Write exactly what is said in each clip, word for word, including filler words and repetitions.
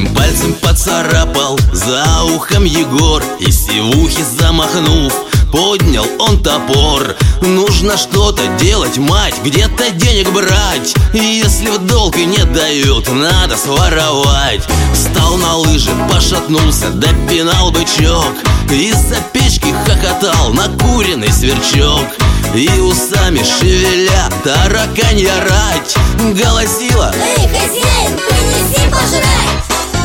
пальцем поцарапал за ухом Егор, и сивухи замахнув, поднял он топор. Нужно что-то делать, мать, где-то денег брать. Если в долг и не дают, надо своровать. Встал на лыжи, пошатнулся, допинал бычок, из-за печки хохотал накуренный сверчок. И усами шевеля, тараканья рать голосила: эй, хозяин, принеси пожрать!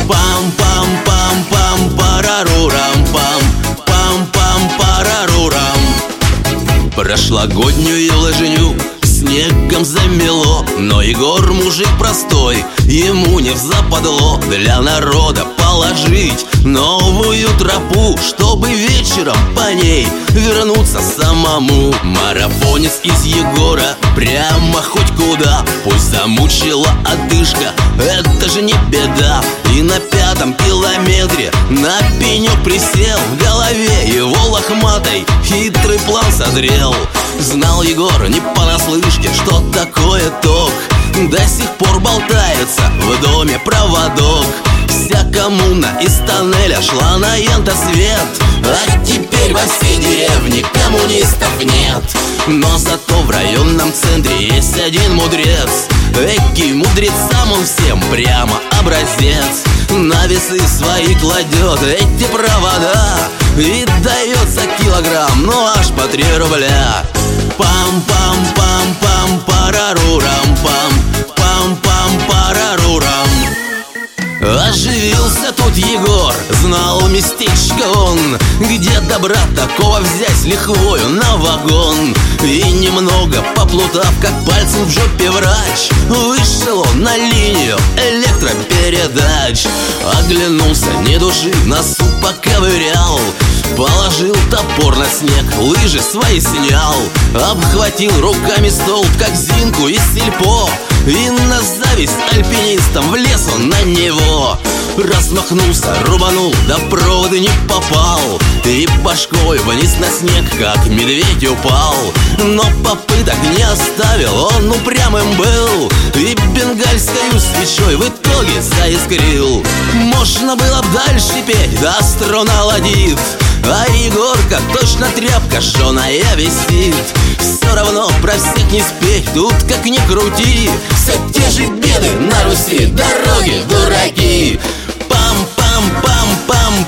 Пам-пам-пам-пам-парарурам-пам, пам-пам-парарурам. Прошлогоднюю лыжню снегом замело, но Егор мужик простой, ему не взападло для народа положить новую тропу, чтобы вечером по ней вернуться самому. Марафонец из Егора прямо хоть куда, пусть замучила одышка, это же не беда. И на пятом километре на пенек присел, в голове его лохматой хитрый план созрел. Знал Егор не понаслышке, что такое ток, до сих пор болтается в доме проводок. Вся коммуна из тоннеля шла на янтосвет, а теперь во всей деревне коммунистов нет. Но зато в районном центре есть один мудрец, эки мудрец, сам он всем прямо образец. На весы свои кладет эти провода и дает за килограмм, ну аж по три рубля. Пам-пам-пам-пам-парарурам-пам, пам-пам-парарурам. Оживился тут Егор, знал местечко он, где добра такого взять лихвою на вагон. И немного поплутав, как пальцем в жопе врач, вышел он на линию электропередач. Оглянулся, ни души, в носу поковырял, положил топор на снег, лыжи свои снял, обхватил руками столб, как Зинку из сельпо, и на зависть альпинистам влез он на него. Размахнулся, рубанул, да в проводы не попал, и башкой вниз на снег, как медведь упал. Но попыток не оставил, он упрямым был, и бенгальскою свечой в итоге заискрил. Можно было б дальше петь, да струна ладит, а Егорка точно тряпка жженая висит. Все равно про всех не спеть, тут как ни крути, все те же беды на Руси, дороги дураки. Пам-пам-пам-пам